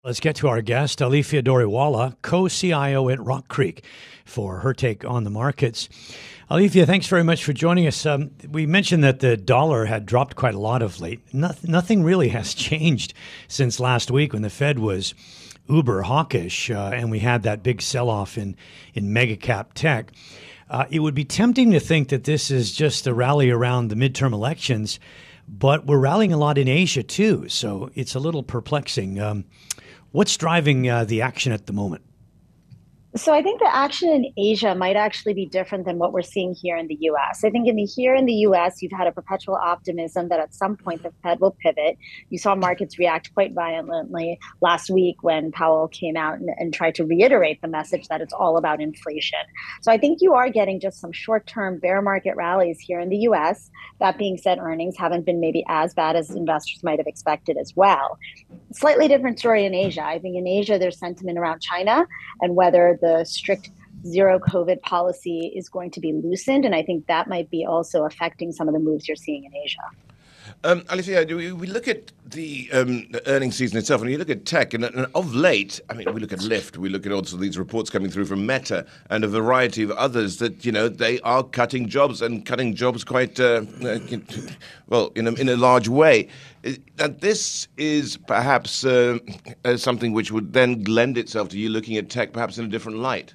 Let's get to our guest, Alifia Doriwala, co-CIO at Rock Creek, for her take on the markets. Alifia, thanks very much for joining us. We mentioned that the dollar had dropped quite a lot of late. Nothing really has changed since last week when the Fed was uber hawkish and we had that big sell-off in mega cap tech. It would be tempting to think that this is just a rally around the midterm elections, but we're rallying a lot in Asia too, so it's a little perplexing. What's driving the action at the moment? So I think the action in Asia might actually be different than what we're seeing here in the US. I think here in the US, you've had a perpetual optimism that at some point the Fed will pivot. You saw markets react quite violently last week when Powell came out and tried to reiterate the message that it's all about inflation. So I think you are getting just some short-term bear market rallies here in the US. That being said, earnings haven't been maybe as bad as investors might have expected as well. Slightly different story in Asia. I think in Asia, there's sentiment around China and whether the strict zero COVID policy is going to be loosened. And I think that might be also affecting some of the moves you're seeing in Asia. Alifia, we look at the earnings season itself, and you look at tech, and of late, I mean, we look at Lyft, we look at also these reports coming through from Meta and a variety of others that, you know, they are cutting jobs and cutting jobs quite, well, in a large way. And this is perhaps something which would then lend itself to you looking at tech perhaps in a different light.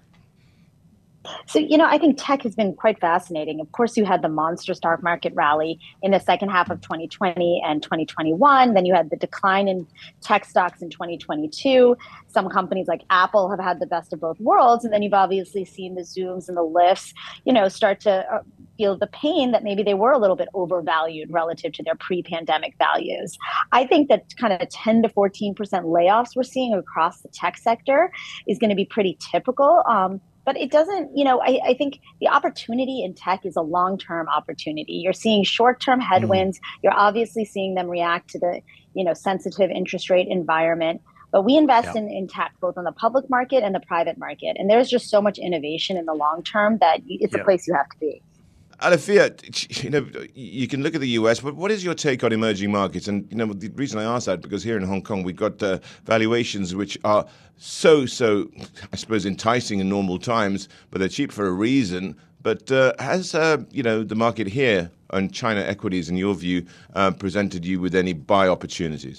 So, I think tech has been quite fascinating. Of course, you had the monster stock market rally in the second half of 2020 and 2021. Then you had the decline in tech stocks in 2022. Some companies like Apple have had the best of both worlds. And then you've obviously seen the Zooms and the Lyfts, start to feel the pain that maybe they were a little bit overvalued relative to their pre-pandemic values. I think that kind of 10 to 14% layoffs we're seeing across the tech sector is going to be pretty typical. But it doesn't, I think the opportunity in tech is a long-term opportunity. You're seeing short-term headwinds. You're obviously seeing them react to the, sensitive interest rate environment. But we invest in tech, both on the public market and the private market. And there's just so much innovation in the long term that it's a place you have to be. Alifia, you can look at the US, but what is your take on emerging markets? And, the reason I ask that, because here in Hong Kong, we've got valuations which are so, I suppose, enticing in normal times, but they're cheap for a reason. But has, the market here on China equities, in your view, presented you with any buy opportunities?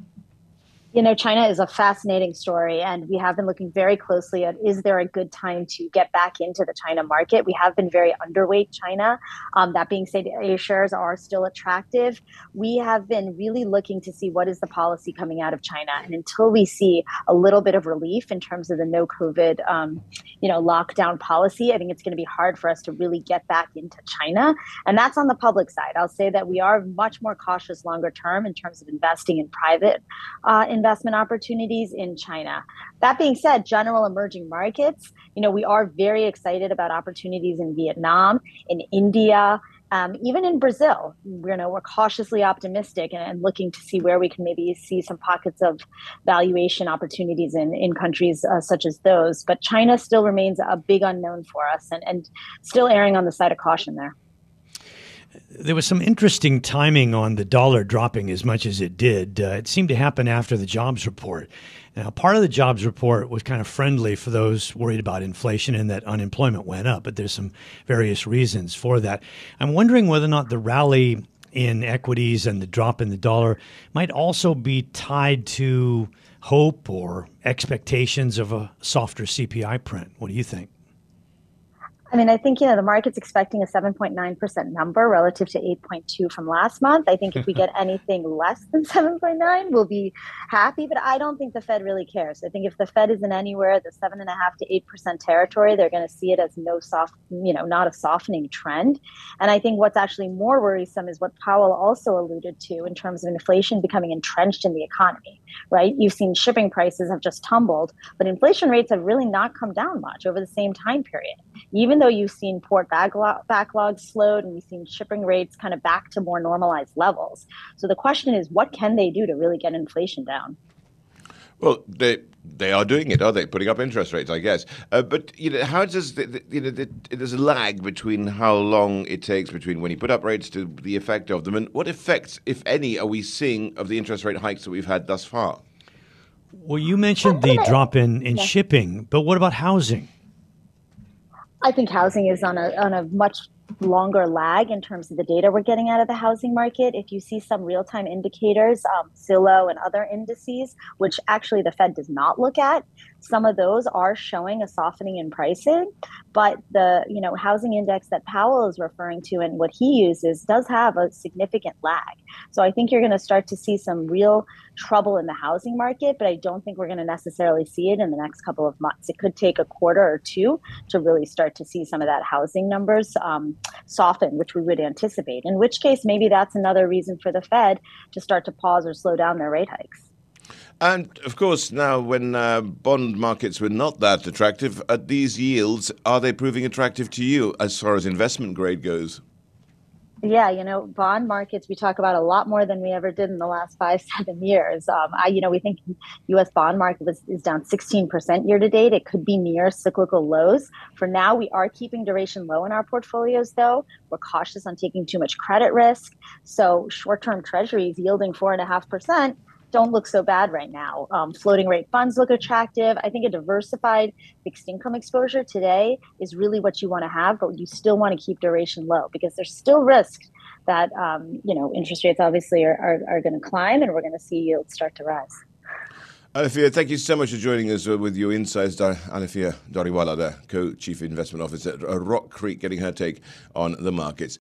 China is a fascinating story, and we have been looking very closely at, is there a good time to get back into the China market? We have been very underweight China. That being said, A shares are still attractive. We have been really looking to see what is the policy coming out of China. And until we see a little bit of relief in terms of the no COVID, lockdown policy, I think it's going to be hard for us to really get back into China. And that's on the public side. I'll say that we are much more cautious longer term in terms of investing in private investment opportunities in China. That being said, general emerging markets, we are very excited about opportunities in Vietnam, in India, even in Brazil. We're cautiously optimistic and looking to see where we can maybe see some pockets of valuation opportunities in countries such as those. But China still remains a big unknown for us and still erring on the side of caution there. There was some interesting timing on the dollar dropping as much as it did. It seemed to happen after the jobs report. Now, part of the jobs report was kind of friendly for those worried about inflation and that unemployment went up, but there's some various reasons for that. I'm wondering whether or not the rally in equities and the drop in the dollar might also be tied to hope or expectations of a softer CPI print. What do you think? I think, the market's expecting a 7.9% number relative to 8.2 from last month. I think if we get anything less than 7.9, we'll be happy. But I don't think the Fed really cares. I think if the Fed isn't anywhere, the 7.5 to 8% territory, they're going to see it as not a softening trend. And I think what's actually more worrisome is what Powell also alluded to in terms of inflation becoming entrenched in the economy, right? You've seen shipping prices have just tumbled, but inflation rates have really not come down much over the same time period. Even though you've seen port backlogs slowed and you've seen shipping rates kind of back to more normalized levels. So the question is, what can they do to really get inflation down? Well, they are doing it, are they? Putting up interest rates, I guess. But how does there's a lag between how long it takes between when you put up rates to the effect of them, and what effects, if any, are we seeing of the interest rate hikes that we've had thus far? Well, you mentioned the drop in shipping, but what about housing? I think housing is on a much longer lag in terms of the data we're getting out of the housing market. If you see some real time indicators, Zillow and other indices, which actually the Fed does not look at, some of those are showing a softening in pricing. But the housing index that Powell is referring to and what he uses does have a significant lag. So I think you're going to start to see some real trouble in the housing market, but I don't think we're going to necessarily see it in the next couple of months. It could take a quarter or two to really start to see some of that housing numbers soften, which we would anticipate, in which case maybe that's another reason for the Fed to start to pause or slow down their rate hikes. And, of course, now when bond markets were not that attractive, at these yields, are they proving attractive to you as far as investment grade goes? Yeah, bond markets, we talk about a lot more than we ever did in the last 5-7 years. We think U.S. bond market is down 16% year to date. It could be near cyclical lows. For now, we are keeping duration low in our portfolios, though. We're cautious on taking too much credit risk. So short-term treasuries yielding 4.5% don't look so bad right now. Floating rate funds look attractive. I think a diversified fixed income exposure today is really what you want to have, but you still want to keep duration low because there's still risk that interest rates obviously are going to climb and we're going to see yields start to rise. Alifia, thank you so much for joining us with your insights. Alifia Doriwala, the Co-Chief Investment Officer at Rock Creek, getting her take on the markets.